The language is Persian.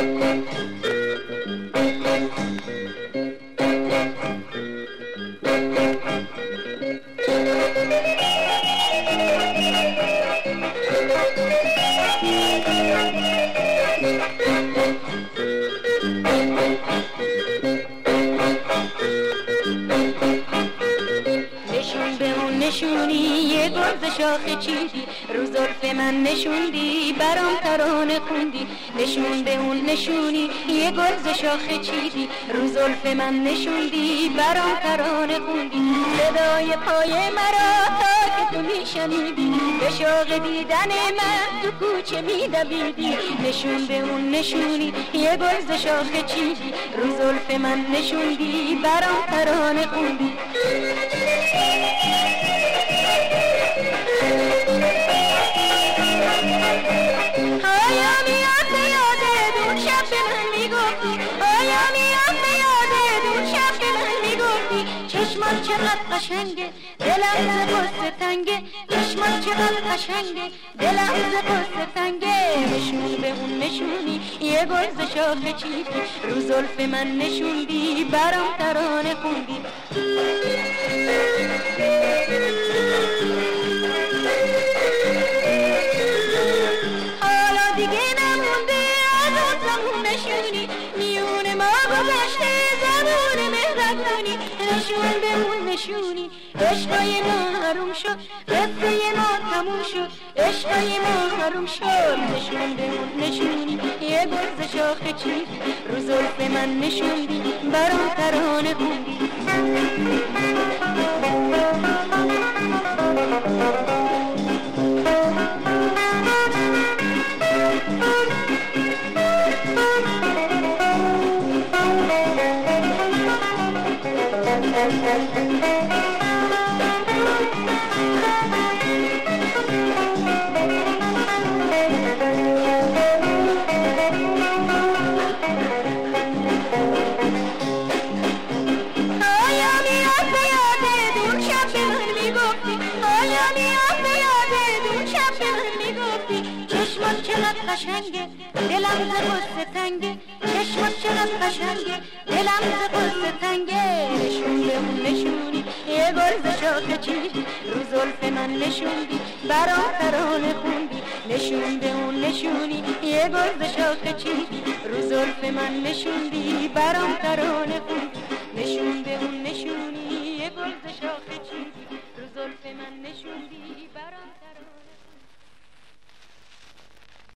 نشونی یه گل ز شاخه چیدی، رو زلف من نشوندی برام ترانه خوندی. نشون به اون نشونی یه گل ز شاخه چیدی، رو زلف من نشوندی برام ترانه خوندی. صدای پای مرا تا که تو میشنیدی، به شوق دیدن من تو کوچه میدویدی. نشون به اون نشونی یه گل ز شاخه چیدی، رو زلف من نشوندی برام ترانه خوندی. آیا میاد به یادت اون شب به من میگفتی، آیا میاد به یادت اون شب به من میگفتی چشمات چقدر قشنگه دلم ز قصه تنگه، چشمات چقدر قشنگه دلم ز قصه تنگه. نشون به اون نشونی یه گل ز شاخه چیدی، رو زلف من نشوندی برام ترانه خوندی. دیگه نمونده از اون زمون نشونی، میون ما گذشته زمان مهربونی. نشون به اون نشونی عشقای ما حروم شد، قصه ما تموم شد، عشقای ما حروم شد. نشون به اون نشونی یه گل ز شاخه چیدی، رو زلف من نشوندی برام ترانه خوندی. چشمات چقدر قشنگه دلم ز قصه تنگه، چشمات چقدر قشنگه دلم ز قصه تنگه. نشون به اون نشونی یه گل ز شاخه چیدی، رو زلف من نشوندی برام ترانه خوندی. نشون به اون نشونی یه گل ز شاخه چیدی، رو زلف من نشوندی برام ترانه خوندی. نشون به اون نشونی یه گل ز شاخه چیدی، رو زلف من نشوندی